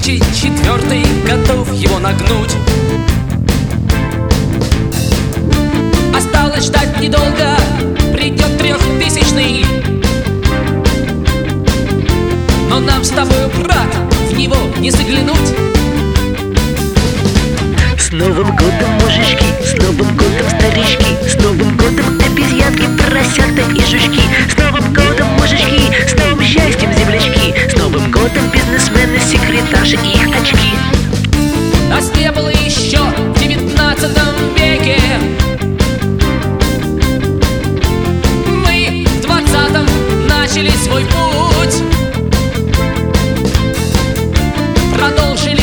2004 готов его нагнуть. Осталось ждать недолго, придет 3000-й. Но нам с тобой, брат, в него не заглянуть. С Новым годом, мужички, с Новым годом, старички, с Новым годом, обезьянки, поросята и жучки. С Новым годом, мужички, с новым счастьем, землячки. С Новым годом, бизнесмены, секретарши и их очки. Нас не было еще в 19 веке. Мы в 20-м начали свой путь. Продолжили